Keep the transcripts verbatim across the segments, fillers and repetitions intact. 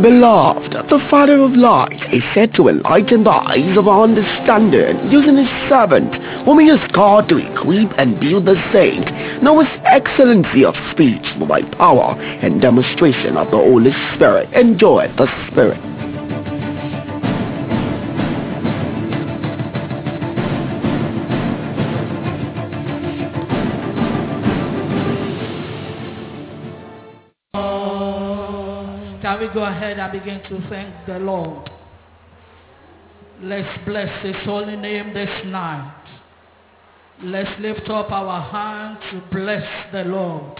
Beloved, the Father of light is said to enlighten the eyes of our understanding using his servant, whom he has called to equip and build the saint. Now his excellency of speech by power and demonstration of the Holy Spirit. Enjoy the Spirit. Can we go ahead and begin to thank the Lord? Let's bless his holy name this night. Let's lift up our hands to bless the Lord.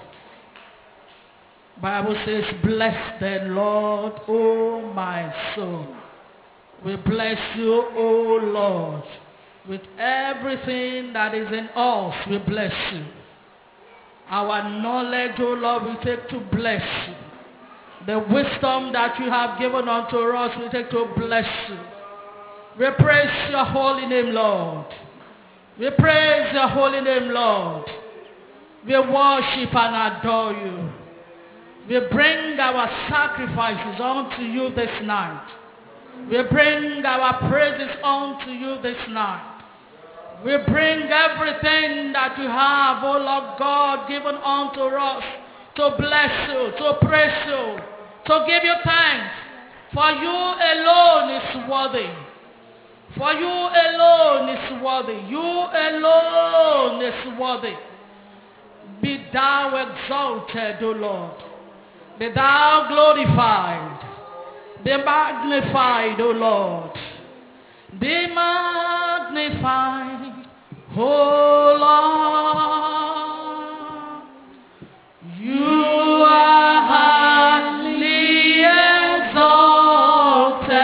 Bible says, bless the Lord, O my soul. We bless you, O Lord. With everything that is in us, we bless you. Our knowledge, O Lord, we take to bless you. The wisdom that you have given unto us, we take to bless you. We praise your holy name, Lord. We praise your holy name, Lord. We worship and adore you. We bring our sacrifices unto you this night. We bring our praises unto you this night. We bring everything that you have, O Lord God, given unto us to bless you, to praise you, to give you thanks. For you alone is worthy. For you alone is worthy. You alone is worthy. Be thou exalted, O Lord. Be thou glorified. Be magnified, O Lord. Be magnified, O Lord. You are highly exalted,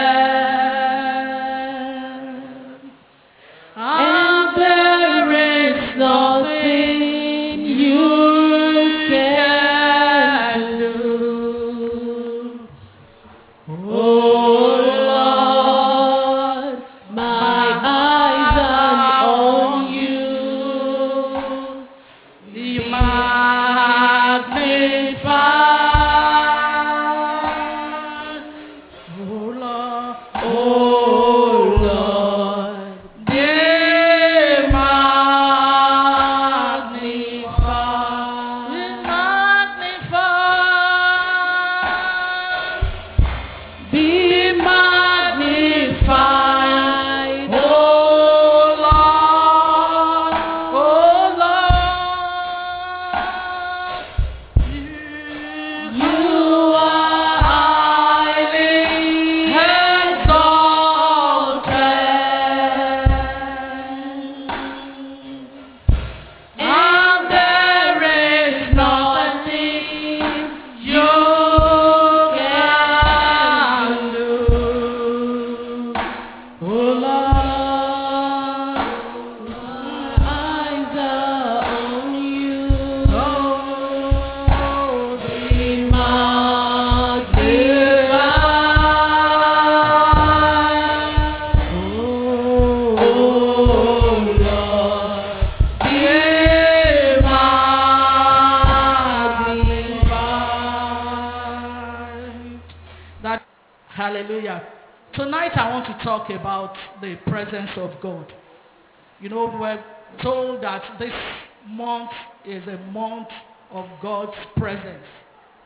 and there is nothing you can do. Oh Lord, my eyes are on you. Be magnified, oh Lord, oh Lord, be magnified, be magnified, be magnified, oh Lord, oh Lord. You are highly exalted, and there is nothing you can do. Oh Lord, my eyes are on you. Oh, be magnified. Oh, Lord, be magnified. That, hallelujah. Tonight I want to talk about the presence of God. You know, we're told that this month is a month of God's presence.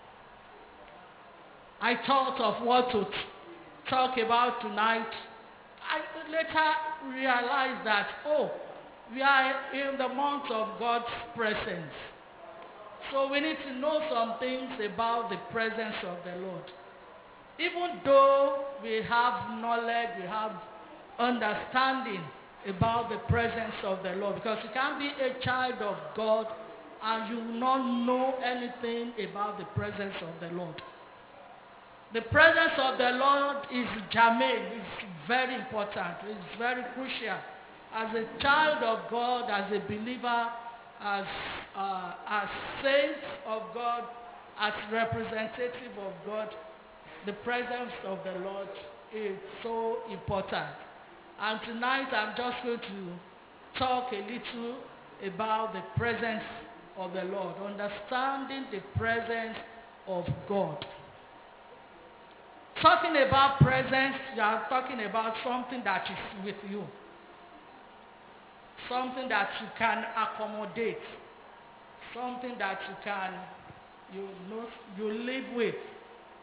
I thought of what to t- talk about tonight. I later realized that, oh, we are in the month of God's presence. So we need to know some things about the presence of the Lord. Even though we have knowledge, we have understanding about the presence of the Lord, because you can't be a child of God and you not know anything about the presence of the Lord. The presence of the Lord is germane, it's very important, it's very crucial. As a child of God, as a believer, as, uh, as saints of God, as representative of God, the presence of the Lord is so important. And tonight I'm just going to talk a little about the presence of the Lord, understanding the presence of God. Talking about presence, you are talking about something that is with you. Something that you can accommodate. Something that you can, you know, you live with.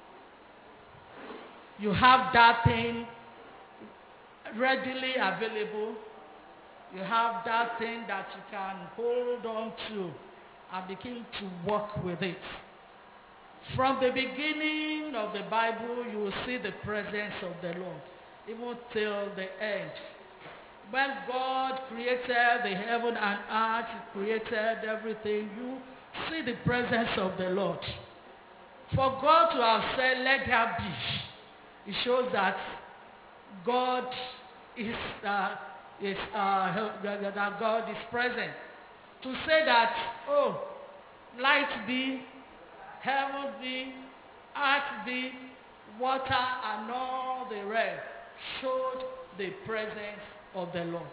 You have that thing readily available. You have that thing that you can hold on to and begin to work with it. From the beginning of the Bible, you will see the presence of the Lord, even till the end. When God created the heaven and earth, He created everything, you see the presence of the Lord. For God to have said, let there be, it shows that God is, uh, is uh, that God is present. To say that, oh, light be, heaven be, earth be, water and all the rest showed the presence of the Lord.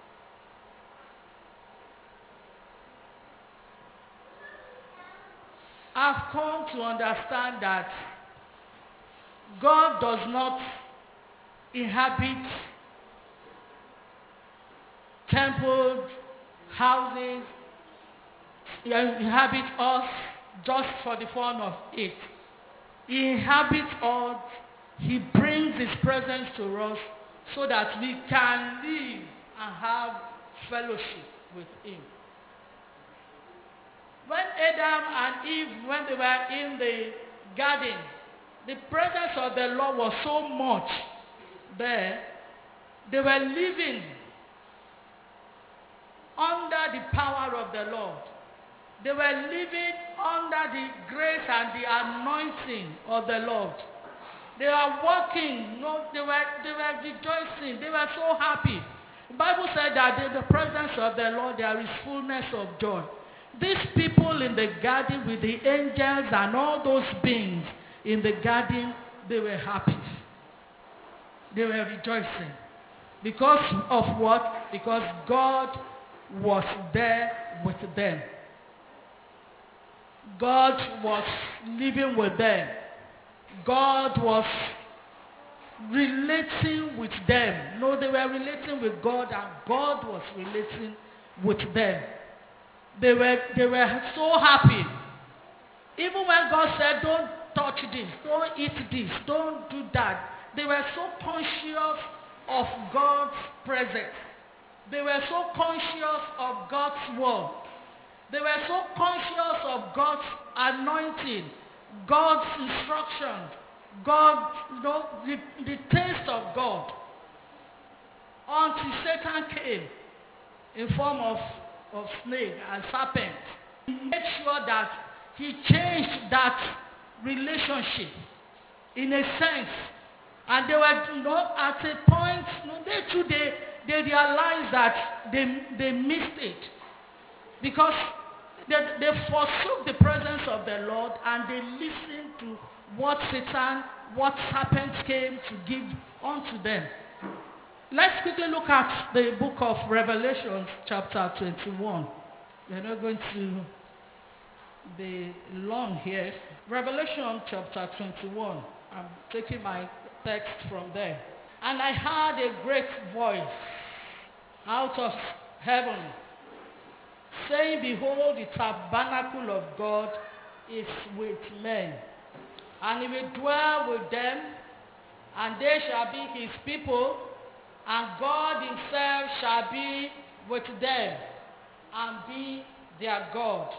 I've come to understand that God does not inhabit temple, houses, He inhabits us just for the fun of it. He inhabits us. He brings His presence to us so that we can live and have fellowship with Him. When Adam and Eve, when they were in the garden, the presence of the Lord was so much there. They were living under the power of the Lord. They were living under the grace and the anointing of the Lord. They were walking, no, they were, they were rejoicing, they were so happy. The Bible said that in the presence of the Lord there is fullness of joy. These people in the garden with the angels and all those beings in the garden, they were happy. They were rejoicing. Because of what? Because God was there with them. God was living with them. God was relating with them. No, they were relating with God and God was relating with them. They were, they were so happy. Even when God said, don't touch this, don't eat this, don't do that, they were so conscious of God's presence. They were so conscious of God's word. They were so conscious of God's anointing, God's instructions, God, you know, the, the taste of God. Until Satan came in form of, of snake and serpent. He made sure that he changed that relationship in a sense. And they were, you know, at a point, you know, they too, they, they realized that they, they missed it. Because they, they forsook the presence of the Lord and they listened to what Satan, what serpents came to give unto them. Let's quickly look at the book of Revelation, chapter twenty-one. We're not going to be long here. Revelation chapter twenty-one. I'm taking my text from there. And I heard a great voice out of heaven saying, behold, the tabernacle of God is with men, and he will dwell with them, and they shall be his people, and God himself shall be with them and be their God.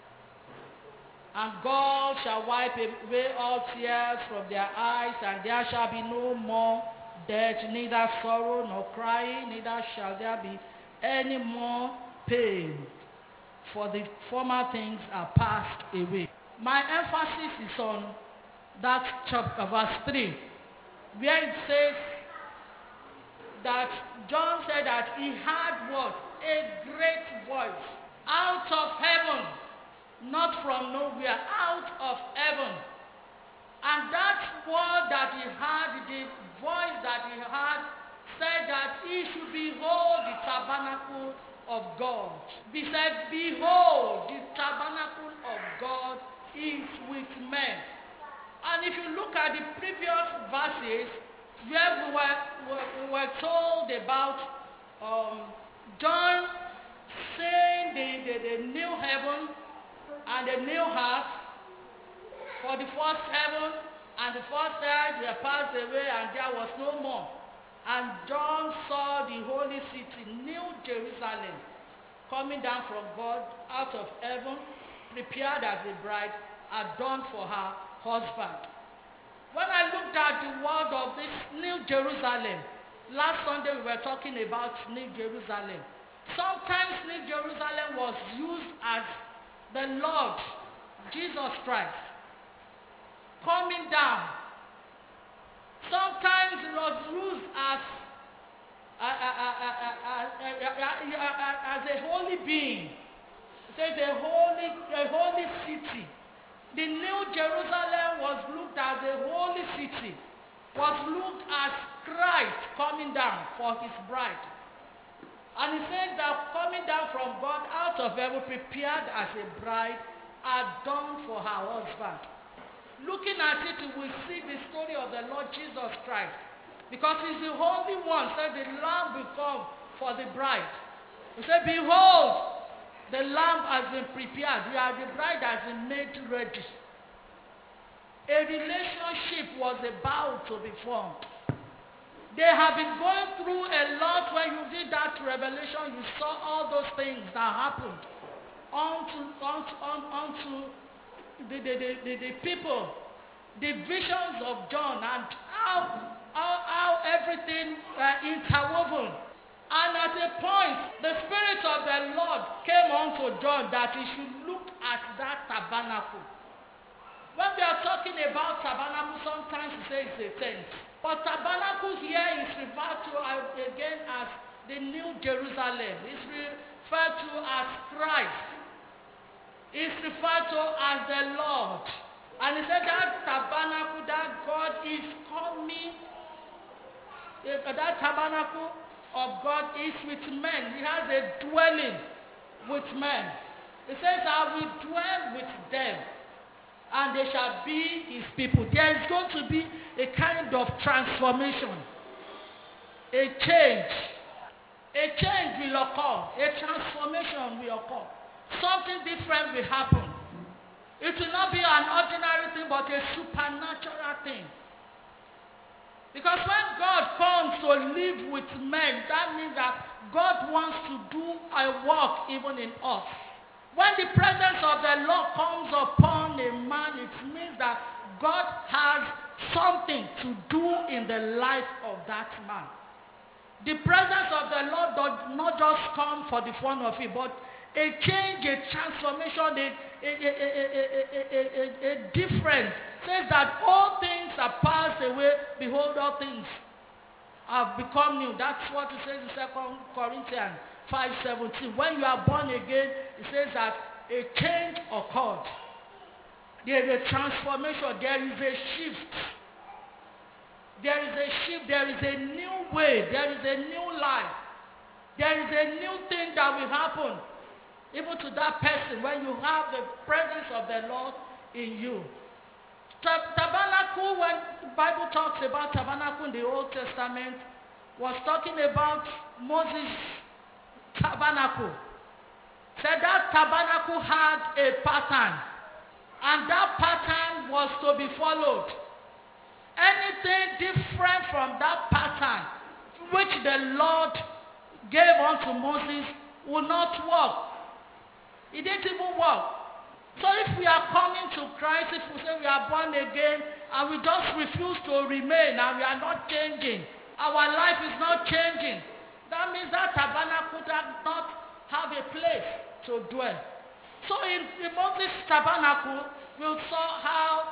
And God shall wipe away all tears from their eyes, and there shall be no more death, neither sorrow nor crying, neither shall there be any more pain, for the former things are passed away. My emphasis is on that chapter, verse three, where it says that John said that he heard what? A great voice out of heaven, not from nowhere, out of heaven. And that word that he heard, the voice that he heard, said that he should behold the tabernacle of God. He said, behold, the tabernacle of God is with men. And if you look at the previous verses, where we were, we were told about um, John saying the, the, the new heaven and the new earth, for the first heaven and the first earth were passed away and there was no more. And John saw the holy city, New Jerusalem, coming down from God out of heaven, prepared as a bride, adorned for her husband. When I looked at the word of this New Jerusalem, last Sunday we were talking about New Jerusalem. Sometimes New Jerusalem was used as the Lord Jesus Christ coming down. Sometimes it was used as, uh, uh, uh, uh, uh, uh, as a holy being. It says a holy, a holy city. The New Jerusalem was looked as a holy city, was looked as Christ coming down for his bride. And he says that coming down from God out of heaven, prepared as a bride, adorned for her husband. Looking at it, we see the story of the Lord Jesus Christ. Because he's the Holy One, said the Lamb will come for the bride. He said, behold, the Lamb has been prepared. We are the bride has been made ready. A relationship was about to be formed. They have been going through a lot. When you did that revelation, you saw all those things that happened unto, unto, unto the, the, the, the, the people, the visions of John, and how, how, how everything uh, interwoven. And at a point, the Spirit of the Lord came unto John that he should look at that tabernacle. When we are talking about tabernacle, sometimes we say it's a tent. But tabernacle here is referred to again as the New Jerusalem. It's referred to as Christ. It's referred to as the Lord. And he said that tabernacle, that God is coming, that tabernacle of God is with men. He has a dwelling with men. He says, I will dwell with them, and they shall be his people. There is going to be a kind of transformation, a change. A change will occur. A transformation will occur. Something different will happen. It will not be an ordinary thing, but a supernatural thing. Because when God comes to live with men, that means that God wants to do a work even in us. When the presence of the Lord comes upon a man, it means that God has something to do in the life of that man. The presence of the Lord does not just come for the fun of it, but a change, a transformation, a, a, a, a, a, a, a difference. Says that all things are passed away, behold, all things have become new. That's what it says in Second Corinthians five seventeen. When you are born again, it says that a change occurred. There is a transformation. There is a shift. There is a shift. There is a new way. There is a new life. There is a new thing that will happen. Even to that person, when you have the presence of the Lord in you. Tabernacle, when the Bible talks about tabernacle in the Old Testament, was talking about Moses' tabernacle. Said that tabernacle had a pattern, and that pattern was to be followed. Anything different from that pattern which the Lord gave unto Moses will not work. It didn't even work. So if we are coming to Christ, if we say we are born again, and we just refuse to remain, and we are not changing, our life is not changing, that means that tabernacle does not have a place to dwell. So in, in Moses' tabernacle, we saw how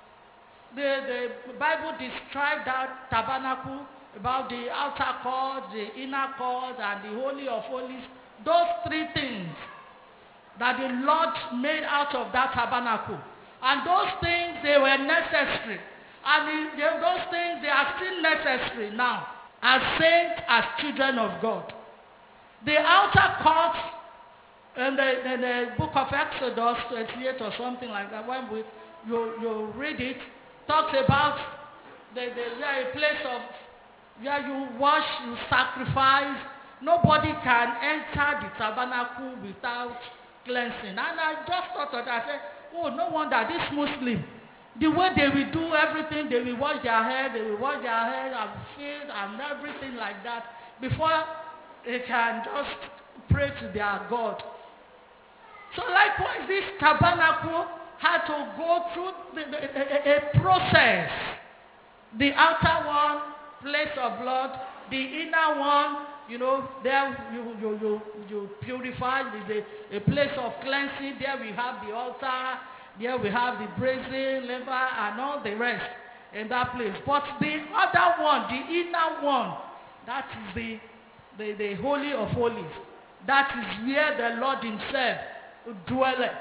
the, the Bible described that tabernacle, about the outer court, the inner court, and the Holy of Holies. Those three things that the Lord made out of that tabernacle. And those things, they were necessary. And the, the, those things, they are still necessary now, as saints, as children of God. The outer court, in the, in the book of Exodus twenty-eight or something like that, when we, you, you read it, talks about the, the, where a place of where you wash, you sacrifice. Nobody can enter the tabernacle without cleansing. And I just thought of that. I said, oh, no wonder this Muslim, the way they will do everything, they will wash their hair, they will wash their hair and feet and everything like that before they can just pray to their God. So likewise, this tabernacle had to go through the, the, a, a process. The outer one, place of blood. The inner one, you know, there you you you, you purify. There's a, a place of cleansing. There we have the altar. There we have the brazen, liver, and all the rest in that place. But the other one, the inner one, that is the the, the Holy of Holies. That is where the Lord himself dwelleth.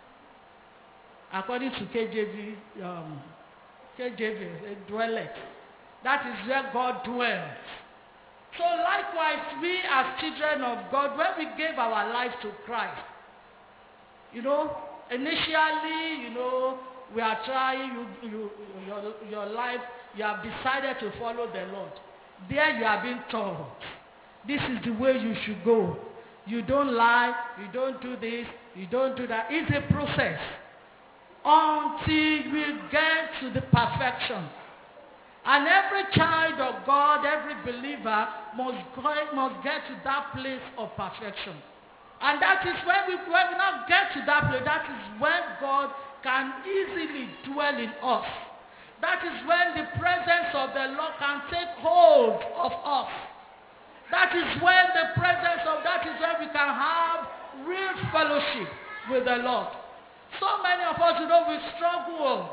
According to K J V, um, K J V, dwelleth. That is where God dwells. So likewise, we as children of God, when we gave our lives to Christ, you know, initially, you know, we are trying, you, you, your, your life, you have decided to follow the Lord. There you are being taught. This is the way you should go. You don't lie, you don't do this, you don't do that. It's a process until we get to the perfection. And every child of God, every believer must, go, must get to that place of perfection. And that is when we, when we now get to that place, that is when God can easily dwell in us. That is when the presence of the Lord can take hold of us. That is when the presence of, that is when we can have real fellowship with the Lord. So many of us, you know, we struggle.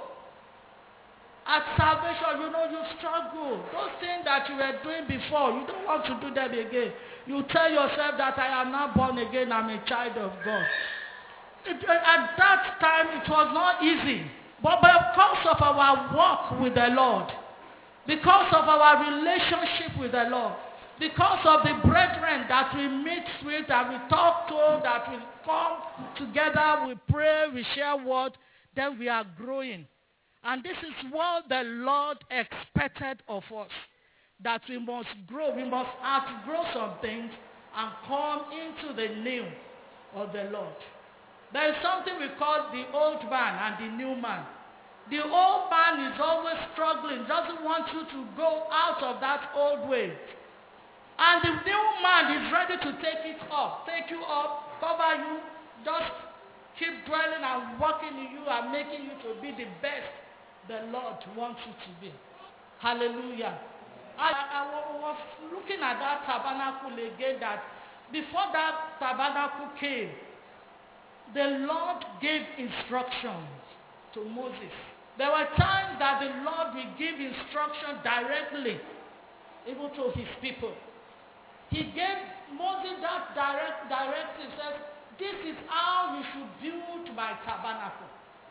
At salvation, you know, you struggle. Those things that you were doing before, you don't want to do them again. You tell yourself that I am not born again, I'm a child of God. It, at that time, it was not easy. But because of our walk with the Lord, because of our relationship with the Lord, because of the brethren that we meet with, that we talk to, that we come together, we pray, we share word, then we are growing. And this is what the Lord expected of us, that we must grow, we must outgrow some things and come into the new of the Lord. There is something we call the old man and the new man. The old man is always struggling, doesn't want you to go out of that old way. And the new man is ready to take it up, take you up, cover you, just keep dwelling and working in you and making you to be the best the Lord wants you to be. Hallelujah. I, I was looking at that tabernacle again, that before that tabernacle came, the Lord gave instructions to Moses. There were times that the Lord will give instruction directly, even to his people. He gave Moses that direct directive, says, this is how you should build my tabernacle.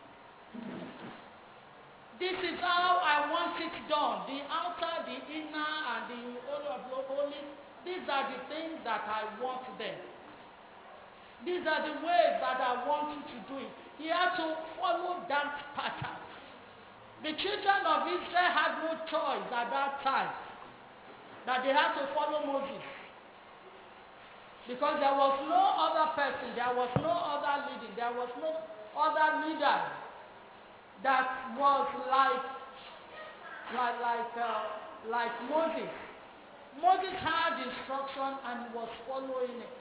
This is how I want it done. The outer, the inner, and the holy of the holies. These are the things that I want them. These are the ways that I want you to do it. He had to follow that pattern. The children of Israel had no choice at that time, that they had to follow Moses. Because there was no other person, there was no other leading, there was no other leader that was like, like, like, uh, like Moses. Moses had instruction and he was following it.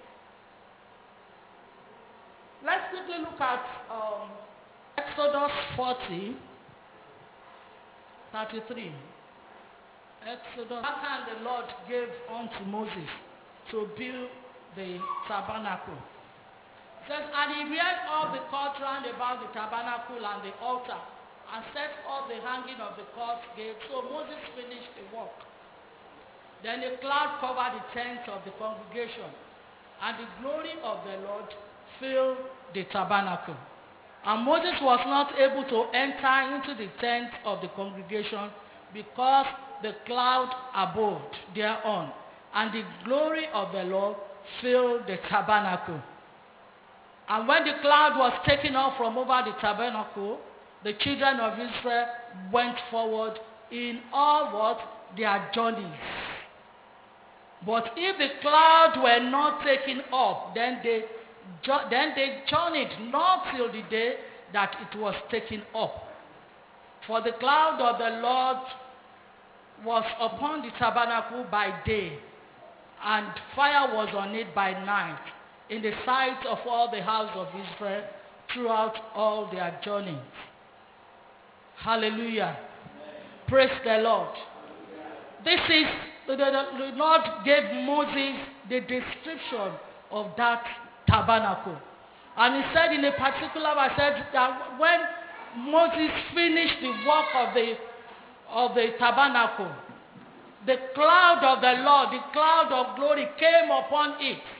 Let's quickly look at um, Exodus forty, thirty-three. Exodus, that time the Lord gave unto Moses to build the tabernacle. It says, and he reared all the cords round about the tabernacle and the altar, and set all the hanging of the cords gate. So Moses finished the work. Then a cloud covered the tent of the congregation, and the glory of the Lord filled the tabernacle. And Moses was not able to enter into the tent of the congregation because the cloud abode thereon, and the glory of the Lord filled the tabernacle. And when the cloud was taken off from over the tabernacle, the children of Israel went forward in all what? Their journeys. But if the cloud were not taken up, then they, then they journeyed not till the day that it was taken up. For the cloud of the Lord was upon the tabernacle by day, and fire was on it by night, in the sight of all the house of Israel throughout all their journeys. Hallelujah. Amen. Praise the Lord. This is, the, the, the Lord gave Moses the description of that tabernacle. And he said in a particular, I said that when Moses finished the work of the, of the tabernacle, the cloud of the Lord, the cloud of glory came upon it.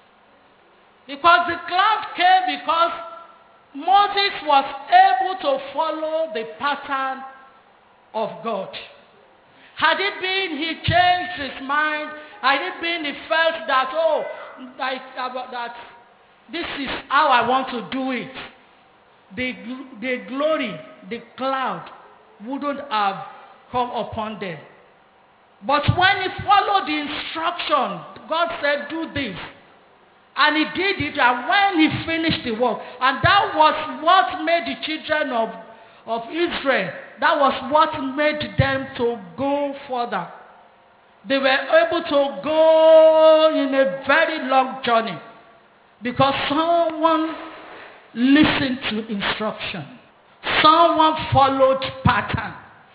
Because the cloud came because Moses was able to follow the pattern of God. Had it been he changed his mind, had it been he felt that, oh, like, uh, that this is how I want to do it, the, the glory, the cloud wouldn't have come upon them. But when he followed the instruction, God said, do this. And he did it, and when he finished the work, and that was what made the children of, of Israel, that was what made them to go further. They were able to go in a very long journey because someone listened to instruction. Someone followed pattern.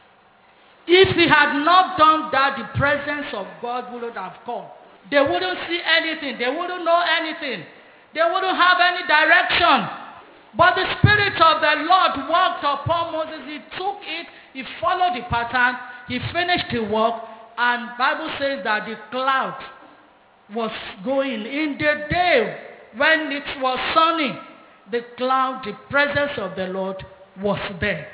If he had not done that, the presence of God wouldn't have come. They wouldn't see anything. They wouldn't know anything. They wouldn't have any direction. But the Spirit of the Lord worked upon Moses. He took it. He followed the pattern. He finished the work. And the Bible says that the cloud was going. In the day when it was sunny, the cloud, the presence of the Lord was there.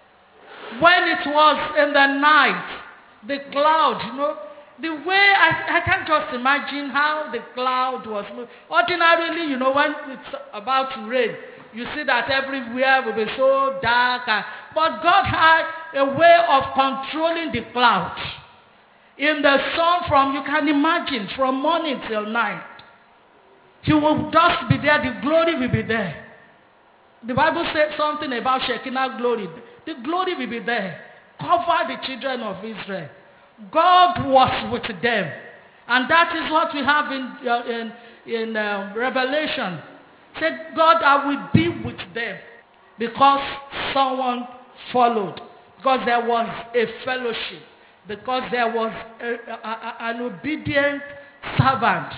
When it was in the night, the cloud, you know, the way, I, I can't just imagine how the cloud was moving. Ordinarily, you know, when it's about to rain, you see that everywhere will be so dark. And, but God had a way of controlling the cloud. In the sun from, you can imagine, from morning till night. He will just be there, the glory will be there. The Bible says something about Shekinah glory. The glory will be there. Cover the children of Israel. God was with them. And that is what we have in, uh, in, in uh, Revelation. Said, God, I will be with them. Because someone followed. Because there was a fellowship. Because there was a, a, a, an obedient servant.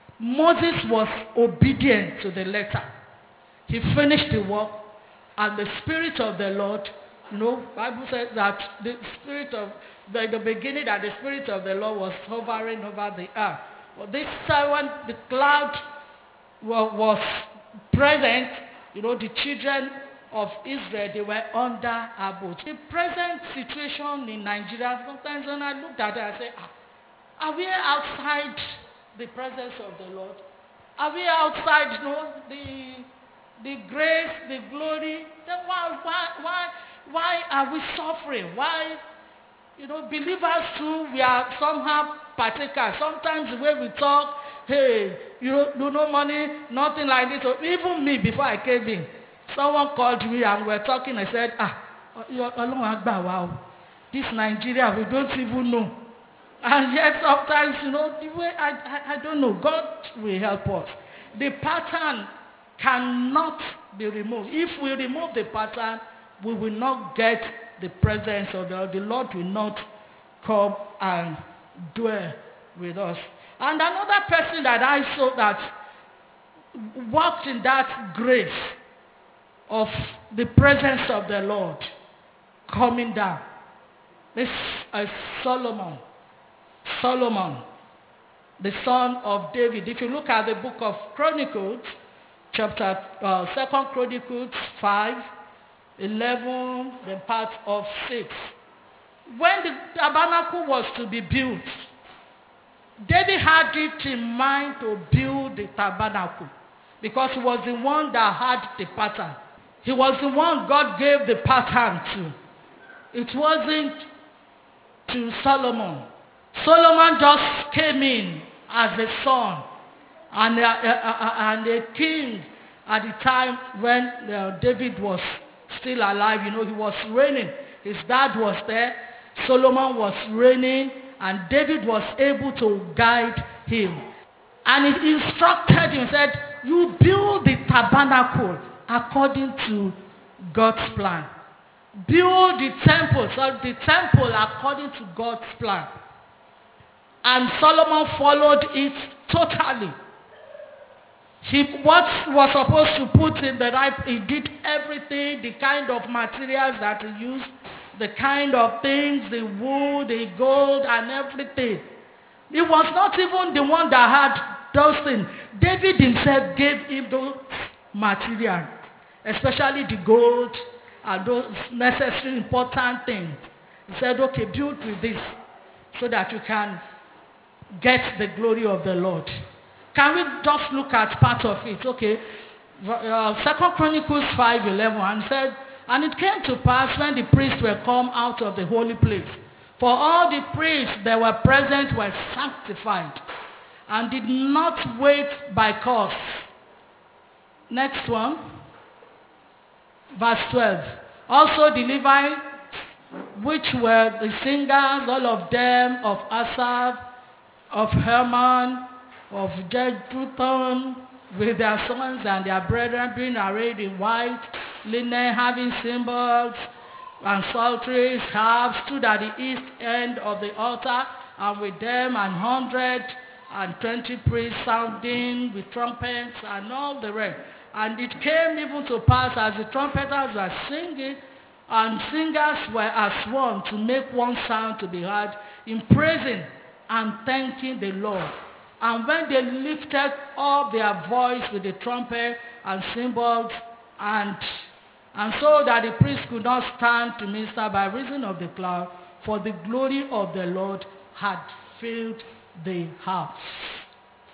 Moses was obedient to the letter. He finished the work. And the Spirit of the Lord, you know, the Bible says that the Spirit of The, the beginning that the Spirit of the Lord was hovering over the earth. Well, this time when the cloud well, was present, you know, the children of Israel, they were under a boat. The present situation in Nigeria, sometimes when I looked at it, I say, ah, are we outside the presence of the Lord? Are we outside, you know, the, the grace, the glory? Then why, why, why, why are we suffering? Why? You know, believers too, we are somehow partakers. Sometimes the way we talk, hey, you know, do no money, nothing like this. So even me, before I came in, someone called me and we were talking. I said, ah, wow, this Nigeria, we don't even know. And yet sometimes, you know, the way, I, I, I don't know, God will help us. The pattern cannot be removed. If we remove the pattern, we will not get the presence of the Lord. The Lord will not come and dwell with us. And another person that I saw that walked in that grace of the presence of the Lord coming down is uh, Solomon. Solomon, the son of David. If you look at the book of Chronicles, chapter uh, Second Chronicles five, eleven, then part of six. When the tabernacle was to be built, David had it in mind to build the tabernacle because he was the one that had the pattern. He was the one God gave the pattern to. It wasn't to Solomon. Solomon just came in as a son and a, a, a, and a king at the time when uh, David was still alive. You know, he was reigning. His dad was there. Solomon was reigning, and David was able to guide him. And he instructed him, said, you build the tabernacle according to God's plan. Build the temple, so the temple according to God's plan. And Solomon followed it totally. He what was supposed to put in the right, he did everything, the kind of materials that he used, the kind of things, the wood, the gold, and everything. He was not even the one that had those things. David himself gave him those materials, especially the gold and those necessary important things. He said, okay, build with this so that you can get the glory of the Lord. Can we just look at part of it? Okay. Uh, Second Chronicles five eleven, and said, and it came to pass when the priests were come out of the holy place, for all the priests that were present were sanctified and did not wait by cause. Next one. Verse twelve. Also the Levites, which were the singers, all of them, of Asaph, of Herman, of Jeduthun, with their sons and their brethren, being arrayed in white linen, having cymbals and psalteries, harps, stood at the east end of the altar, and with them an hundred and twenty priests sounding with trumpets and all the rest. And it came even to pass as the trumpeters were singing, and singers were as one to make one sound to be heard, in praising and thanking the Lord. And when they lifted up their voice with the trumpet and cymbals, and, and so that the priests could not stand to minister by reason of the cloud, for the glory of the Lord had filled the house.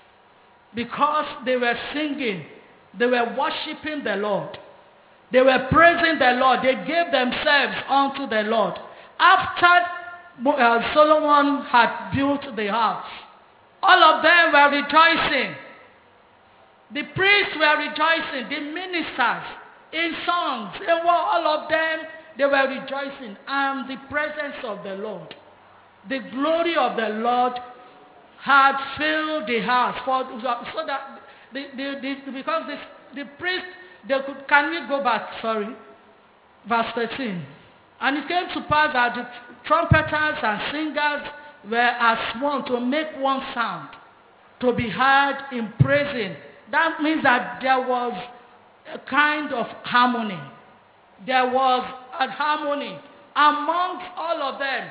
Because they were singing, they were worshiping the Lord. They were praising the Lord. They gave themselves unto the Lord. After uh, Solomon had built the house, all of them were rejoicing. The priests were rejoicing. The ministers in songs, they were, all of them, they were rejoicing. And the presence of the Lord, the glory of the Lord had filled the house. For, so that the, the, the, because this, the priest, they could, can we go back, sorry, verse thirteen. And it came to pass that the trumpeters and singers were as one to make one sound, to be heard in praising. That means that there was a kind of harmony. There was a harmony amongst all of them.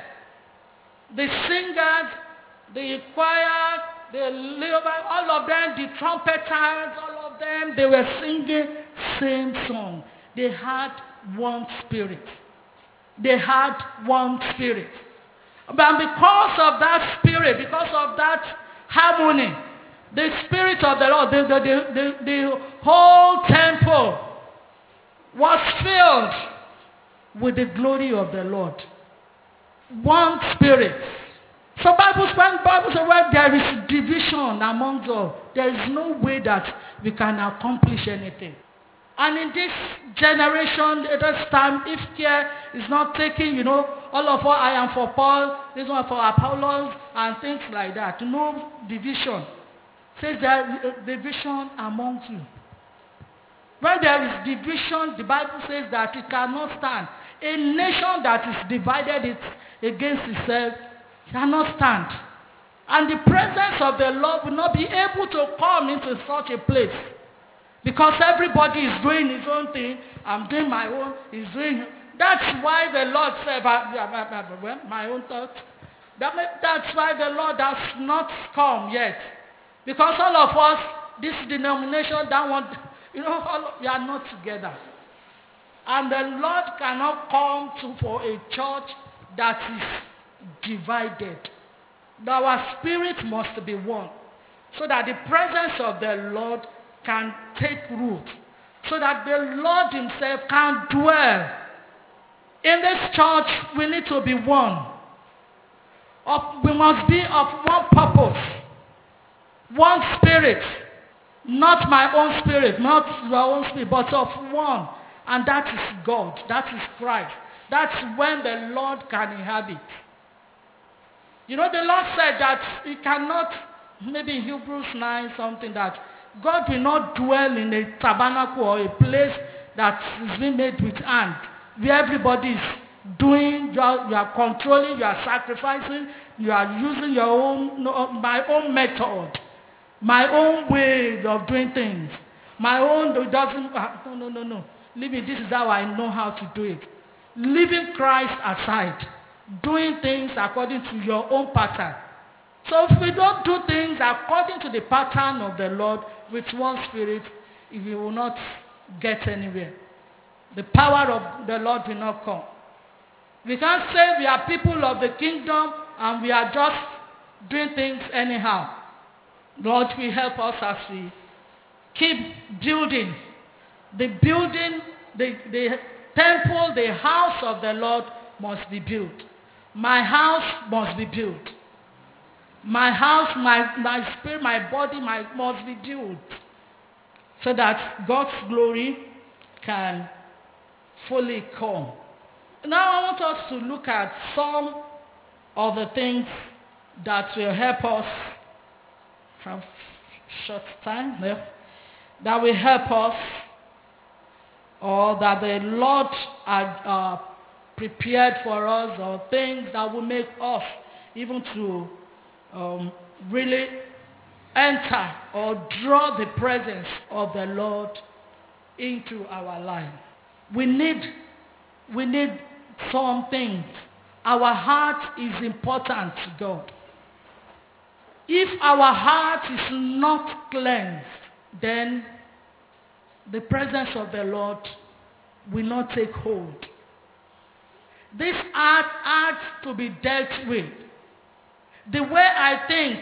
The singers, the choir, the Levites, all of them, the trumpeters, all of them, they were singing same song. They had one spirit. They had one spirit. But because of that spirit, because of that harmony, the spirit of the Lord, the, the, the, the, the whole temple was filled with the glory of the Lord. One spirit. So Bible, when Bible says when there is division amongst us, there is no way that we can accomplish anything. And in this generation, at this time, if care is not taken, you know, all of us, I am for Paul, this one for Apollos, and things like that. No division. Says there is division amongst you. When there is division, the Bible says that it cannot stand. A nation that is divided it against itself cannot stand. And the presence of the Lord will not be able to come into such a place. Because everybody is doing his own thing. I'm doing my own. He's doing. That's why the Lord said, well, my own thoughts. That, that's why the Lord has not come yet. Because all of us, this denomination, that one, you know, all, we are not together. And the Lord cannot come to for a church that is divided. Our spirit must be one. So that the presence of the Lord can take root. so that the Lord himself can dwell. In this church, we need to be one. Of, we must be of one purpose, one spirit, not my own spirit, not your own spirit, but of one. And that is God, that is Christ. That's when the Lord can inhabit. You know, the Lord said that he cannot, maybe in Hebrews nine something, that God will not dwell in a tabernacle or a place that is being made with hand, where everybody is doing, you are, you are controlling, you are sacrificing, you are using your own, no, my own method, my own way of doing things. My own, it doesn't, uh, no, no, no, no. Leave it, this is how I know how to do it. Leaving Christ aside, doing things according to your own pattern. So if we don't do things according to the pattern of the Lord with one spirit, we will not get anywhere. The power of the Lord will not come. We can't say we are people of the kingdom and we are just doing things anyhow. Lord will help us as we keep building. The building, the, the temple, the house of the Lord must be built. My house must be built. My house, my, my spirit, my body my, must be built. So that God's glory can fully come. Now I want us to look at some of the things that will help us, have short time left, that will help us, or that the Lord had uh, prepared for us, or things that will make us even to um, really enter or draw the presence of the Lord into our life. We need, we need some things. Our heart is important to God. If our heart is not cleansed, then the presence of the Lord will not take hold. This heart has to be dealt with. The way I think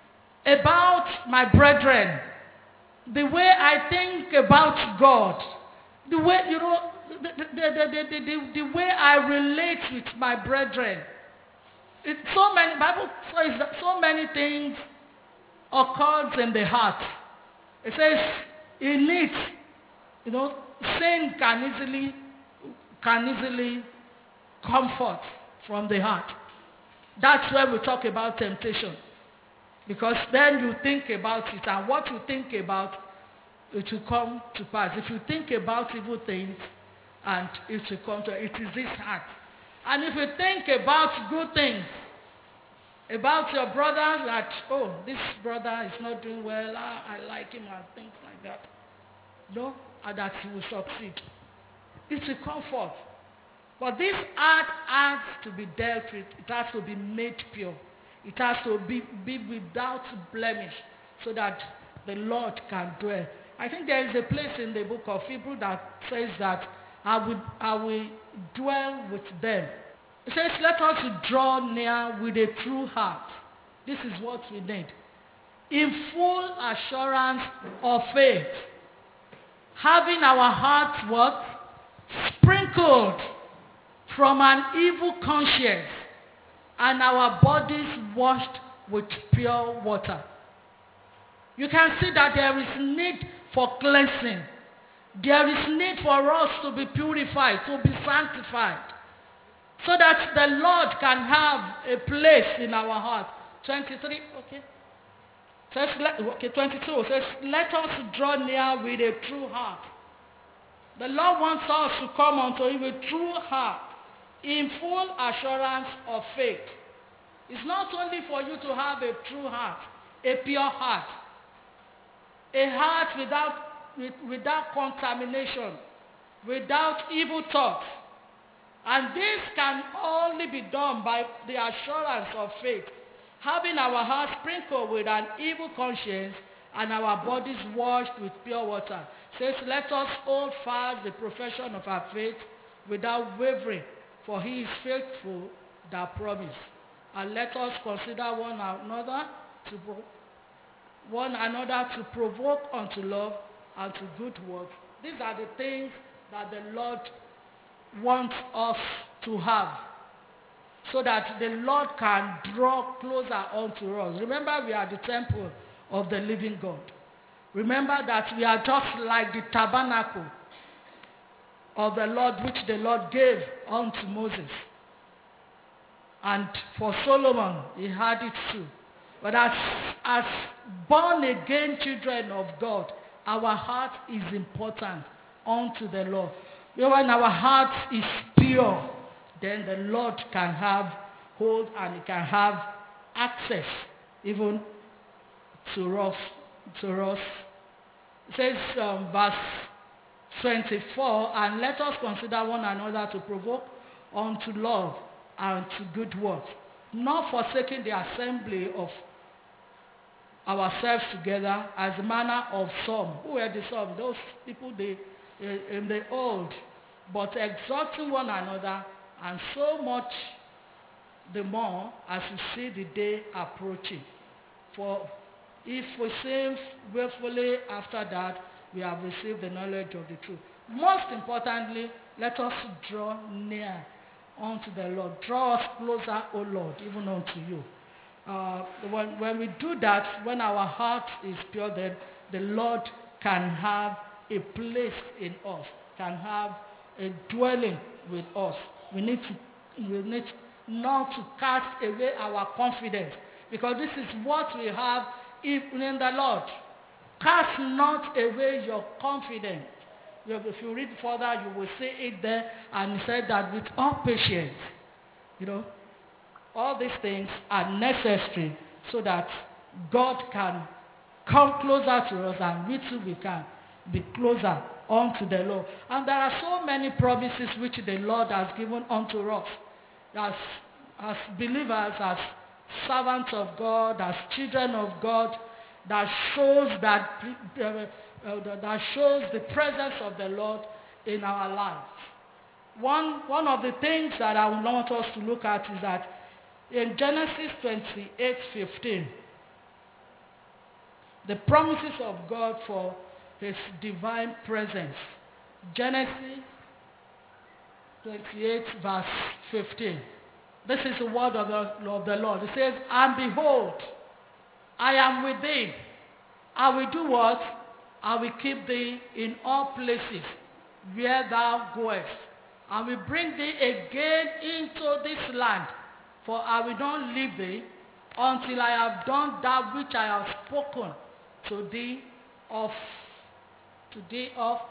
about my brethren, the way I think about God, the way, you know, the, the, the, the, the, the way I relate with my brethren. It, so many, Bible says that so many things occurs in the heart. It says in it, you know, sin can easily, can easily comfort from the heart. That's where we talk about temptation. Because then you think about it, and what you think about, it will come to pass. If you think about evil things, and it will come to, it is this heart. And if you think about good things, about your brother, that, oh, this brother is not doing well, ah, I like him, and things like that. No, and that he will succeed. It will comfort. But this heart has to be dealt with. It has to be made pure. It has to be, be without blemish, so that the Lord can dwell. I think there is a place in the book of Hebrews that says that I will, I will dwell with them. It says, let us draw near with a true heart. This is what we need. In full assurance of faith. Having our hearts what? Sprinkled from an evil conscience, and our bodies washed with pure water. You can see that there is need for cleansing. There is need for us to be purified, to be sanctified, so that the Lord can have a place in our heart. twenty-three, okay. Says, okay, twenty-two says, let us draw near with a true heart. The Lord wants us to come unto him with true heart, in full assurance of faith. It's not only for you to have a true heart, a pure heart, a heart without, with, without contamination, without evil thoughts. And this can only be done by the assurance of faith, having our hearts sprinkled with an evil conscience and our bodies washed with pure water. It says, let us hold fast the profession of our faith without wavering, for he is faithful that promise. And let us consider one another to one another to provoke unto love and to good works, These are the things that the Lord wants us to have, so that the Lord can draw closer unto us. Remember, we are the temple of the living God. Remember that we are just like the tabernacle of the Lord, which the Lord gave unto Moses. And for Solomon, he had it too. But as, as born again children of God, our heart is important unto the Lord. When our heart is pure, then the Lord can have hold and he can have access even to us. To us. It says um, verse twenty-four, and let us consider one another to provoke unto love and to good works, not forsaking the assembly of ourselves together as the manner of some. Who were the some? Those people they, in the old. But exhorting one another, and so much the more as we see the day approaching. For if we sin willfully after that, we have received the knowledge of the truth. Most importantly, let us draw near unto the Lord. Draw us closer, O Lord, even unto you. Uh, when, when we do that, when our heart is pure, then the Lord can have a place in us, can have a dwelling with us. We need to, we need not to cast away our confidence, because this is what we have in the Lord. Cast not away your confidence. If you read further, you will see it there, and he said that with all patience, you know, all these things are necessary so that God can come closer to us, and we too we can be closer unto the Lord. And there are so many promises which the Lord has given unto us as, as believers, as servants of God, as children of God, that shows that uh, uh, that shows the presence of the Lord in our lives. One, one of the things that I want us to look at is that in Genesis twenty-eight fifteen, the promises of God for his divine presence. Genesis twenty-eight verse fifteen. This is the word of the, of the Lord. It says, and behold, I am with thee. I will do what? I will keep thee in all places where thou goest. I will bring thee again into this land, for I will not leave thee until I have done that which I have spoken to thee of. To thee of.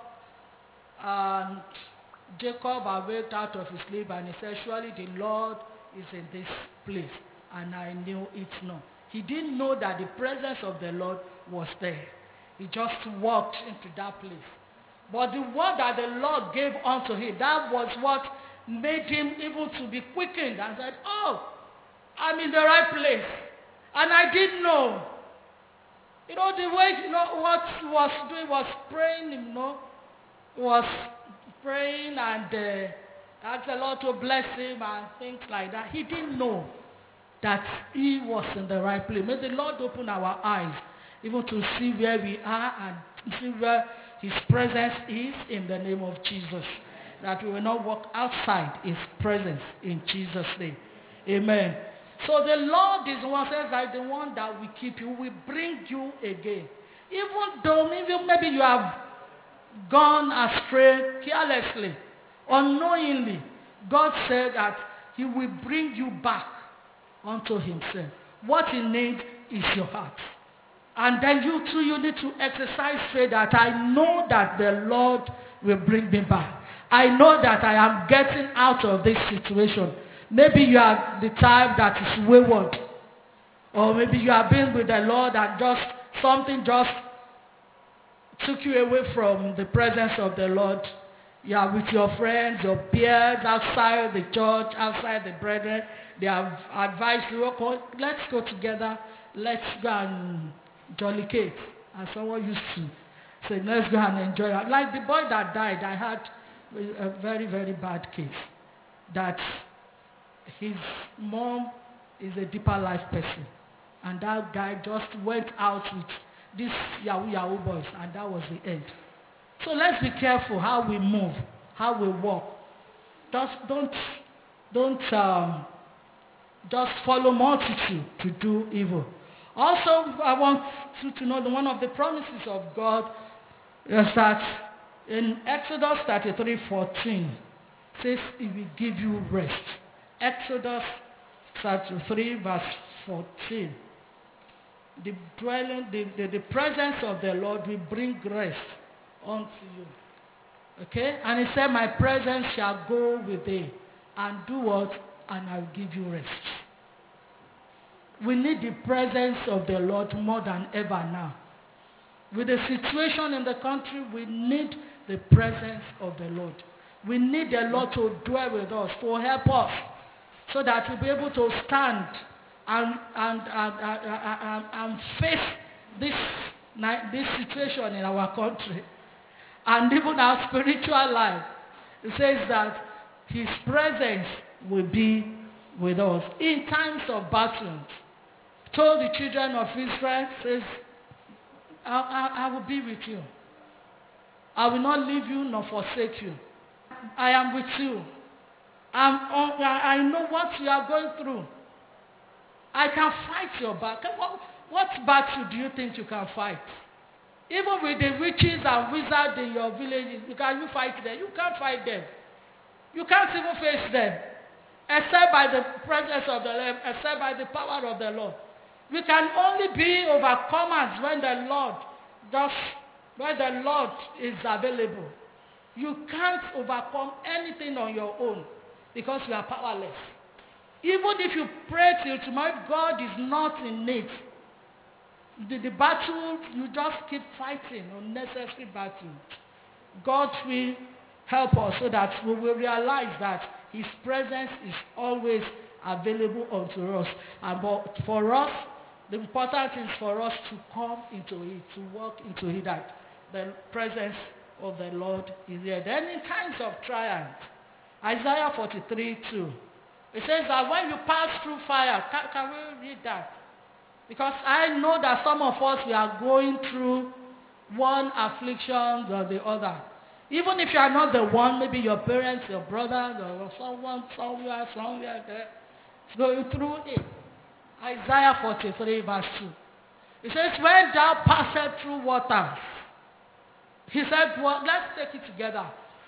And Jacob awaked out of his sleep, and he said, surely the Lord is in this place, and I knew it not. He didn't know that the presence of the Lord was there. He just walked into that place. But the word that the Lord gave unto him, that was what made him even to be quickened and said, oh, I'm in the right place. And I didn't know. You know, the way, you know, what he was doing was praying, you know, was praying and uh, asked the Lord to bless him and things like that. He didn't know that he was in the right place. May the Lord open our eyes even to see where we are and see where his presence is in the name of Jesus. That we will not walk outside his presence in Jesus' name. Amen. So the Lord is one says that the one that will keep you will bring you again. Even though even maybe you have gone astray carelessly, unknowingly, God said that he will bring you back unto himself. What he needs is your heart. And then you too, you need to exercise faith that I know that the Lord will bring me back. I know that I am getting out of this situation. Maybe you are the type that is wayward. Or maybe you have been with the Lord and just something just took you away from the presence of the Lord. You are with your friends, your peers, outside the church, outside the brethren. They have advised you, okay, let's go together, let's go and jollicate. As someone used to say, let's go and enjoy it. Like the boy that died, I had a very, very bad case. That his mom is a deeper life person. And that guy just went out with these Yahoo Yahoo boys, and that was the end. So let's be careful how we move, how we walk. Just don't, don't um, just follow multitude to do evil. Also, I want you to know that one of the promises of God is that in Exodus thirty-three fourteen, says he will give you rest. Exodus thirty-three verse fourteen. The dwelling, the, the, the presence of the Lord will bring rest unto you. Okay? And he said, my presence shall go with thee, and do what? And I will give you rest. We need the presence of the Lord more than ever now. With the situation in the country, we need the presence of the Lord. We need the Lord to dwell with us, to help us, so that we'll be able to stand and, and, and, and, and, and face this, this situation in our country. And even our spiritual life. It says that his presence will be with us in times of battles. Told the children of Israel, says, I, I, I will be with you. I will not leave you nor forsake you. I am with you. I'm, I know what you are going through. I can fight your battle. What, what battle do you think you can fight? Even with the witches and wizards in your villages, can you fight them? You can't fight them. You can't even face them. Except by the presence of the Lord, except by the power of the Lord. We can only be overcomers when the Lord just, when the Lord is available. You can't overcome anything on your own because you are powerless. Even if you pray till tomorrow, if God is not in it, the, the battle, you just keep fighting unnecessary battle. God will help us so that we will realize that his presence is always available unto us. And but for us, the important thing is for us to come into it, to walk into it, that the presence of the Lord is there. Then in times of triumph, Isaiah forty-three two, it says that when you pass through fire, can, can we read that? Because I know that some of us, we are going through one affliction or the other. Even if you are not the one, maybe your parents, your brother, or someone somewhere, somewhere there, is going through it. Isaiah forty-three verse two. It says, when thou passest through waters. He said, well, let's take it together.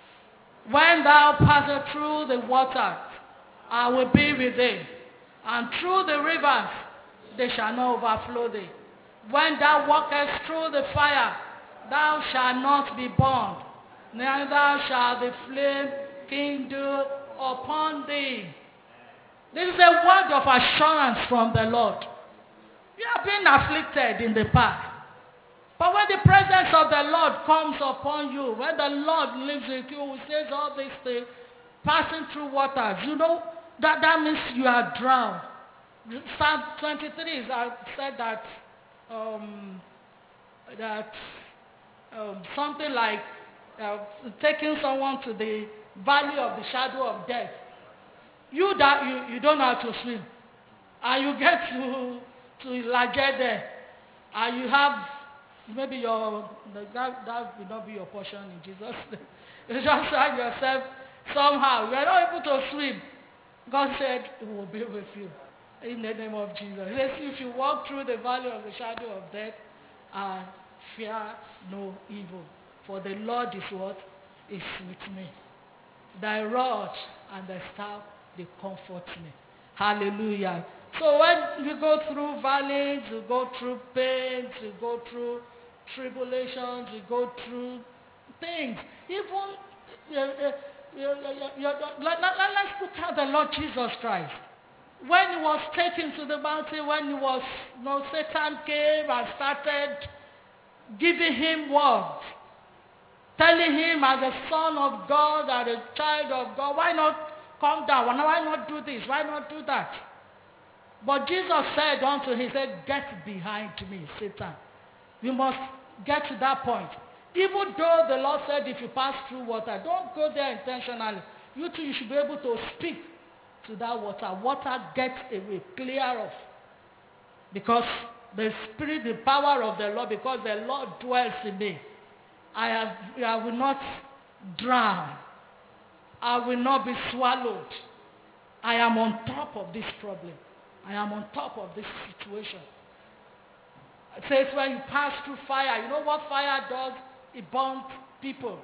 When thou passest through the waters, I will be with thee. And through the rivers, they shall not overflow thee. When thou walkest through the fire, thou shalt not be burned, neither shall the flame kindle upon thee. This is a word of assurance from the Lord. You have been afflicted in the past. But when the presence of the Lord comes upon you, when the Lord lives with you, who says all these things, passing through waters, you know, that, that means you are drowned. Psalm twenty-three said that, um, that um, something like uh, taking someone to the valley of the shadow of death. You that you, you don't know how to swim, and you get to to Ilaje there, and you have maybe your that that will not be your portion in Jesus' name. You just find yourself somehow you are not able to swim. God said He will be with you in the name of Jesus. He says, if you walk through the valley of the shadow of death, and fear no evil, for the Lord is what is with me. Thy rod and thy staff, they comfort me. Hallelujah. So when you go through valleys, you go through pains, you go through tribulations, you go through things. Even, uh, uh, uh, uh, uh, let, let, let's look at the Lord Jesus Christ. When he was taken to the mountain, when he was, you know, Satan came and started giving him words, telling him as a son of God, as a child of God, why not come down? Why not do this? Why not do that? But Jesus said unto him, he said, get behind me, Satan. We must get to that point. Even though the Lord said if you pass through water, don't go there intentionally. You too, you should be able to speak to that water. Water gets away, clear off. Because the Spirit, the power of the Lord, because the Lord dwells in me. I, have, I will not drown. I will not be swallowed. I am on top of this problem. I am on top of this situation. It says when you pass through fire, you know what fire does? It burns people.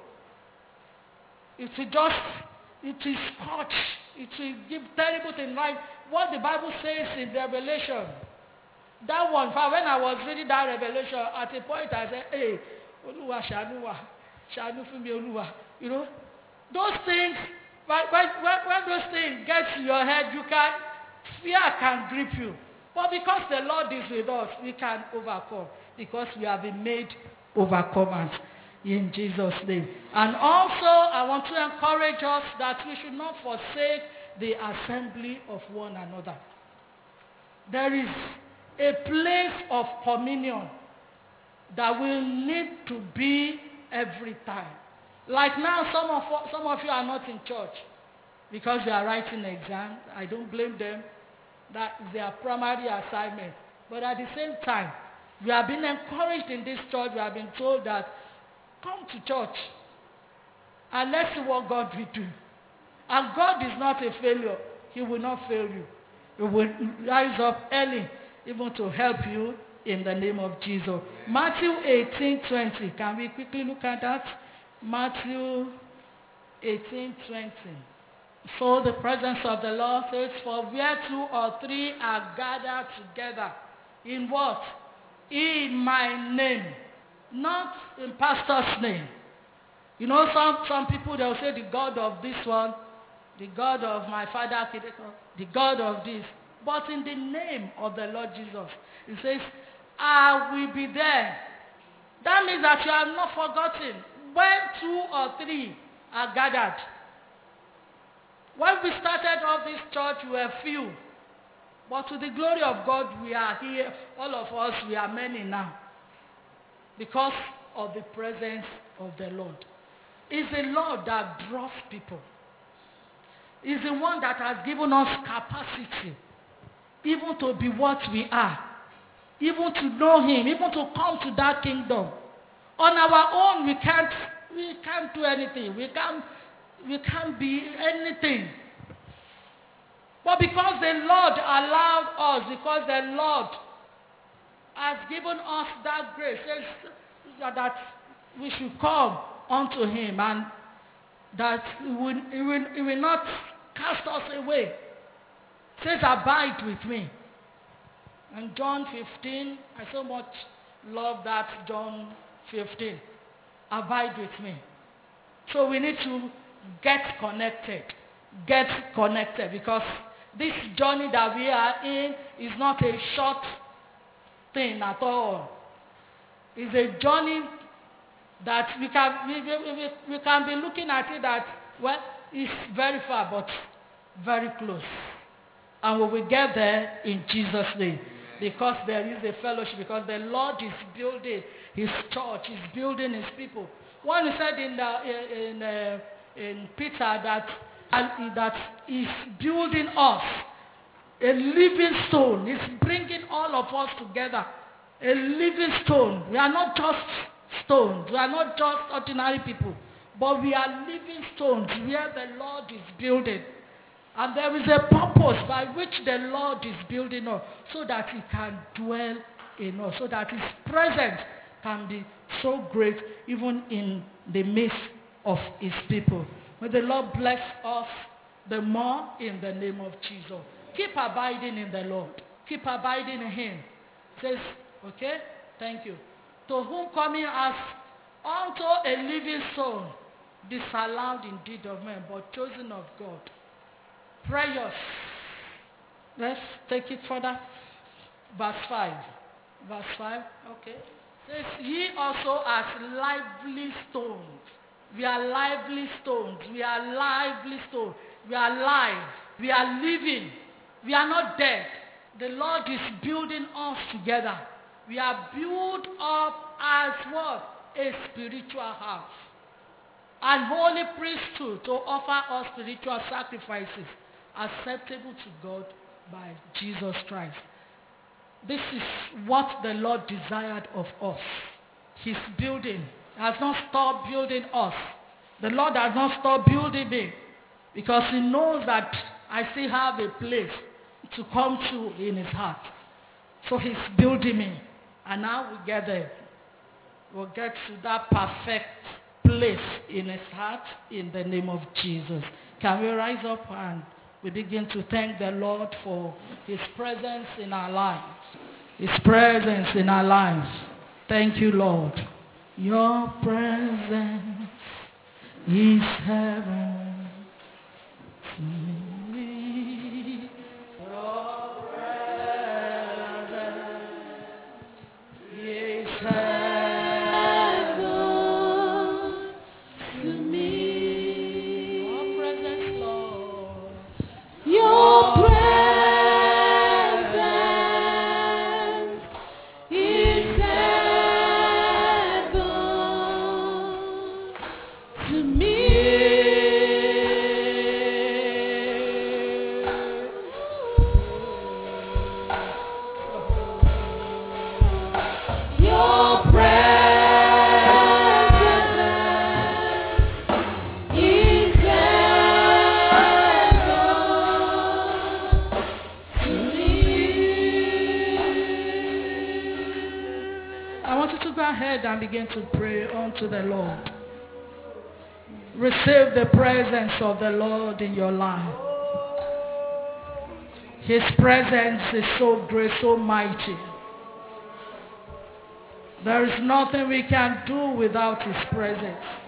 It will just, it will scorch. It will give terrible things. Like what the Bible says in Revelation. That one, when I was reading that Revelation, at a point I said, hey, Oluwa, Shanuwa, Shanu Fumi Oluwa. You know, those things, when, when, when those things get to your head, you can, fear can grip you. But because the Lord is with us, we can overcome. Because we have been made overcomers in Jesus' name. And also, I want to encourage us that we should not forsake the assembly of one another. There is a place of communion that will need to be every time. Like now, some of, some of you are not in church because they are writing exams. I don't blame them. That is their primary assignment. But at the same time, we have been encouraged in this church. We have been told that come to church and let's see what God will do. And God is not a failure. He will not fail you. He will rise up early even to help you in the name of Jesus. Matthew eighteen twenty. Can we quickly look at that? Matthew eighteen twenty. So the presence of the Lord says, for where two or three are gathered together. In what? In my name. Not in pastor's name. You know, some, some people, they'll say the God of this one, the God of my father, the God of this. But in the name of the Lord Jesus, it says, I will be there. That means that you are not forgotten. When two or three are gathered. When we started off this church, we were few. But to the glory of God, we are here. All of us, we are many now. Because of the presence of the Lord. It's the Lord that draws people. It's the one that has given us capacity. Even to be what we are. Even to know him. Even to come to that kingdom. On our own, we can't, we can't do anything. We can't, we can't be anything. But because the Lord allowed us, because the Lord has given us that grace, says that we should come unto him and that he will, he will, he will not cast us away. It says, abide with me. And John fifteen, I so much love that John fifteen. Abide with me. So we need to get connected. Get connected because this journey that we are in is not a short thing at all. It's a journey that we can, we, we, we, we can be looking at it that, well, it's very far, but very close. And we will get there in Jesus' name. Because there is a fellowship, because the Lord is building his church, he's building his people. One he said in, the, in, uh, in Peter that, uh, that he's building us a living stone. He's bringing all of us together. A living stone. We are not just stones. We are not just ordinary people. But we are living stones where the Lord is building. And there is a purpose by which the Lord is building us so that he can dwell in us, so that his presence can be so great even in the midst of his people. May the Lord bless us the more in the name of Jesus. Keep abiding in the Lord. Keep abiding in him. It says, okay, thank you. To whom coming as unto a living stone, disallowed indeed of men, but chosen of God. Prayers. Let's take it further. Verse five. Verse five. Okay. It says, ye also as lively stones. We are lively stones. We are lively stones. We are alive. We are living. We are not dead. The Lord is building us together. We are built up as what? A spiritual house. An holy priesthood to offer us spiritual sacrifices acceptable to God by Jesus Christ. This is what the Lord desired of us. His building. has not stopped building us. The Lord has not stopped building me because he knows that I still have a place to come to in his heart. So he's building me. And now we get there. We'll get to that perfect place in his heart in the name of Jesus. Can we rise up and we begin to thank the Lord for his presence in our lives. His presence in our lives. Thank you, Lord. Your presence is heaven to me. Your presence is heaven to me. Your presence, Lord. Your presence is heaven to me. Your presence is heaven to me. I want you to go ahead and begin to pray unto the Lord. Receive the presence of the Lord in your life. His presence is so great, so mighty. There is nothing we can do without his presence.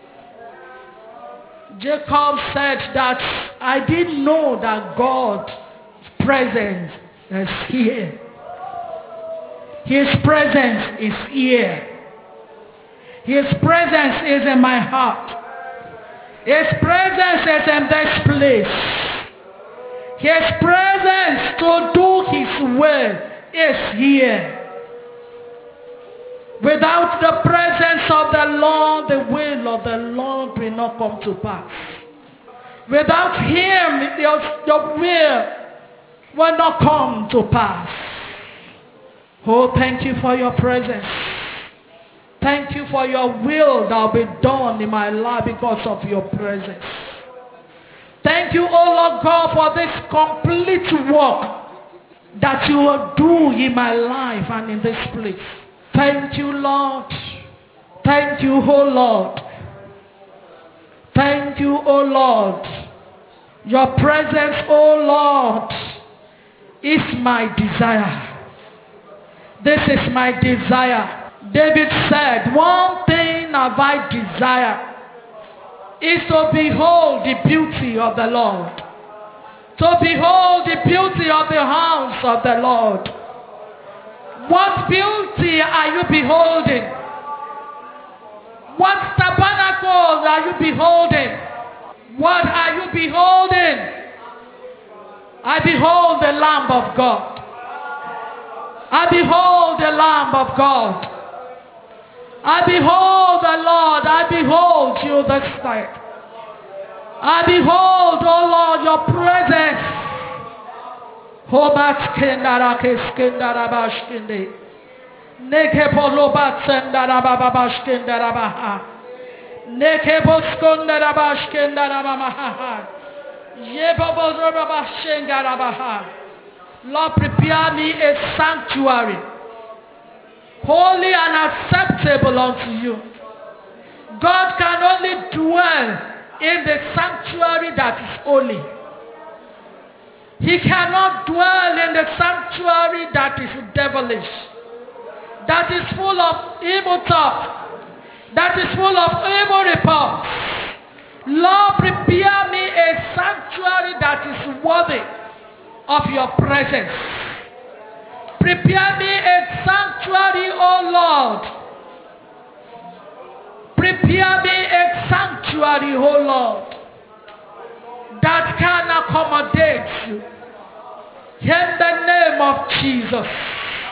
Jacob said that I didn't know that God's presence is here. His presence is here. His presence is in my heart. His presence is in this place. His presence to do his will is here. Without the presence of the Lord, the will of the Lord will not come to pass. Without him, your, your will will not come to pass. Oh, thank you for your presence. Thank you for your will that will be done in my life because of your presence. Thank you, oh Lord God, for this complete work that you will do in my life and in this place. Thank you, Lord. Thank you, oh Lord. Thank you, oh Lord. Your presence, oh Lord, is my desire. This is my desire. David said, one thing have I desire is to behold the beauty of the Lord. To behold the beauty of the house of the Lord. What beauty are you beholding? What tabernacle are you beholding? What are you beholding? I behold the Lamb of God. I behold the Lamb of God. I behold the Lord. I behold you this night. I behold, oh Lord, your presence. Lord, prepare me a sanctuary, holy and acceptable unto you. God can only dwell in the sanctuary that is holy. He cannot dwell in the sanctuary that is devilish, that is full of evil thought, that is full of evil reports. Lord, prepare me a sanctuary that is worthy of your presence. Prepare me a sanctuary, O Lord. Prepare me a sanctuary, O Lord, that can accommodate you. In the name of Jesus.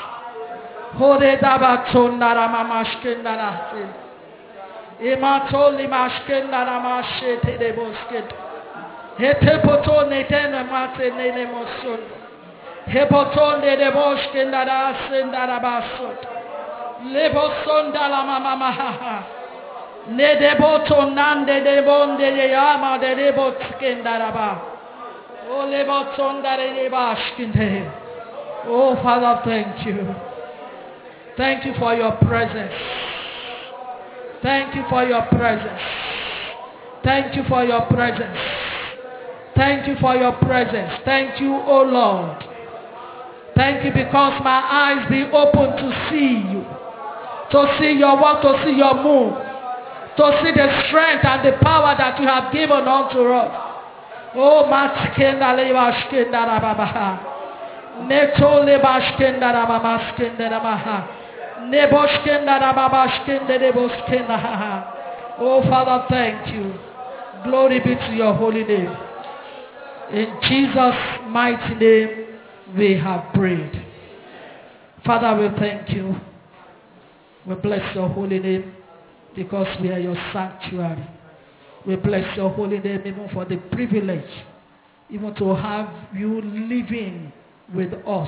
Nedebo tonande debo de yama de debo skendaraba. Oh lebo tondare deba skinde. Oh Father, thank you. Thank you for your presence. Thank you for your presence. Thank you for your presence. Thank you for your presence. Thank you, O Lord. Thank you because my eyes be open to see you. To see your work, to see your move. To see the strength and the power that you have given unto us. Oh, Matskenda Levashkenda Rababaha. Neto Levashkenda Rabamaskenda Rabaha. Neboshkenda Rababashkenda Neboskenda. Oh, Father, thank you. Glory be to your holy name. In Jesus' mighty name, we have prayed. Father, we thank you. We bless your holy name because we are your sanctuary. We bless your holy name even for the privilege, even to have you living with us,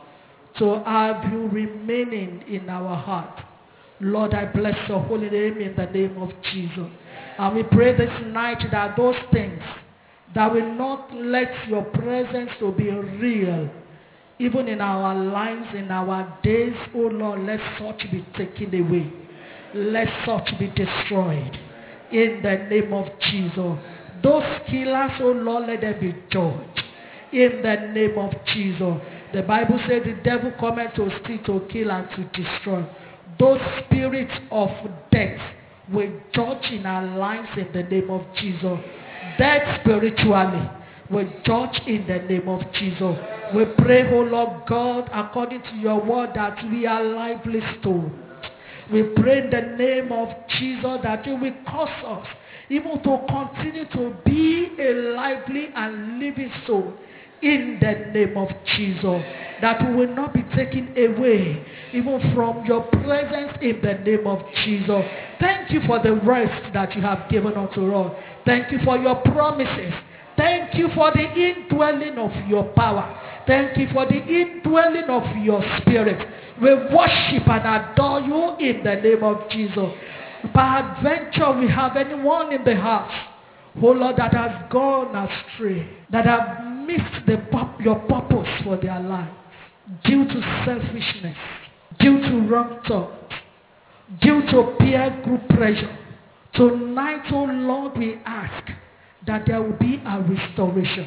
to have you remaining in our heart. Lord, I bless your holy name in the name of Jesus. And we pray this night that those things that will not let your presence to be real, even in our lives, in our days, oh Lord, let such be taken away. Let such be destroyed. In the name of Jesus. Those killers, oh Lord, let them be judged. In the name of Jesus. The Bible says the devil cometh to steal, to kill, and to destroy. Those spirits of death will judge in our lives in the name of Jesus. Death spiritually will judge in the name of Jesus. We pray, oh Lord God, according to your word, that we are lively stones. We pray in the name of Jesus that you will cause us even to continue to be a lively and living soul in the name of Jesus. That we will not be taken away even from your presence in the name of Jesus. Thank you for the rest that you have given unto us. Thank you for your promises. Thank you for the indwelling of your power. Thank you for the indwelling of your spirit. We worship and adore you in the name of Jesus. By adventure, we have anyone in the house, oh Lord, that has gone astray, that have missed the, your purpose for their life due to selfishness, due to wrong thought, due to peer group pressure. Tonight, oh Lord, we ask that there will be a restoration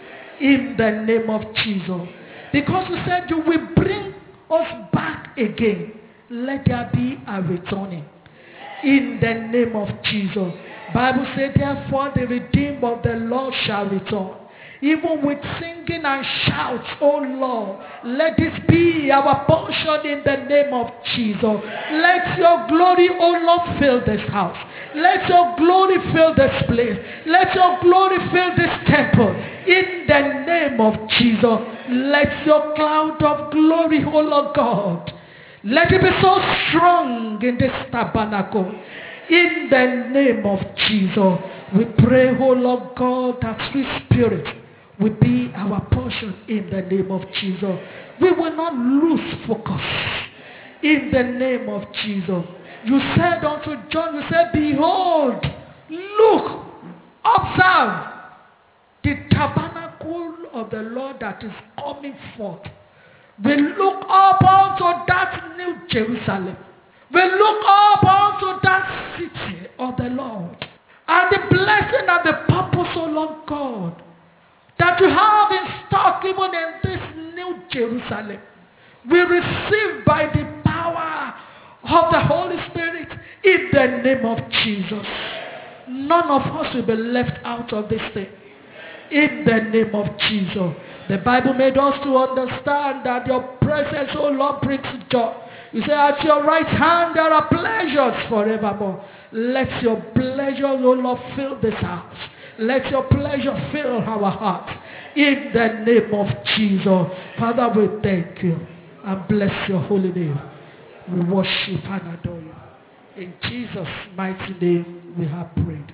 in the name of Jesus. Because you said you will bring us back again. Let there be a returning in the name of Jesus. Bible says, therefore the redeemed of the Lord shall return. Even with singing and shouts, oh Lord, let this be our portion in the name of Jesus. Let your glory, oh Lord, fill this house. Let your glory fill this place. Let your glory fill this temple. In the name of Jesus, let your cloud of glory, oh Lord God, let it be so strong in this tabernacle. In the name of Jesus, we pray, oh Lord God, that sweet spirit will be our portion in the name of Jesus. We will not lose focus in the name of Jesus. You said unto John, you said, behold, look, observe the tabernacle of the Lord that is coming forth. We look up unto that new Jerusalem. We look up unto that city of the Lord. And the blessing and the purpose, O Lord God, that you have in stock even in this new Jerusalem, we receive by the power of the Holy Spirit in the name of Jesus. None of us will be left out of this thing. In the name of Jesus. The Bible made us to understand that your presence, oh Lord, brings joy. You say, at your right hand there are pleasures forevermore. Let your pleasure, oh Lord, fill this house. Let your pleasure fill our hearts. In the name of Jesus. Father, we thank you and bless your holy name. We worship and adore you. In Jesus' mighty name we have prayed.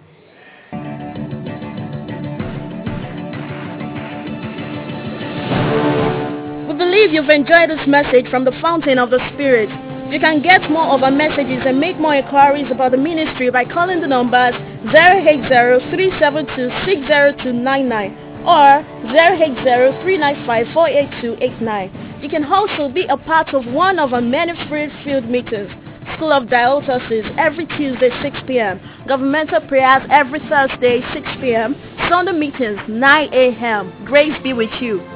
We believe you've enjoyed this message from the Fountain of the Spirit. You can get more of our messages and make more inquiries about the ministry by calling the numbers zero eight zero, three seven two, six zero two nine nine or zero eight zero, three nine five, four eight two eight nine. You can also be a part of one of our many spirit-filled meetings. School of Diocese every Tuesday six p.m. Governmental prayers every Thursday six p.m. Sunday meetings nine a.m. Grace be with you.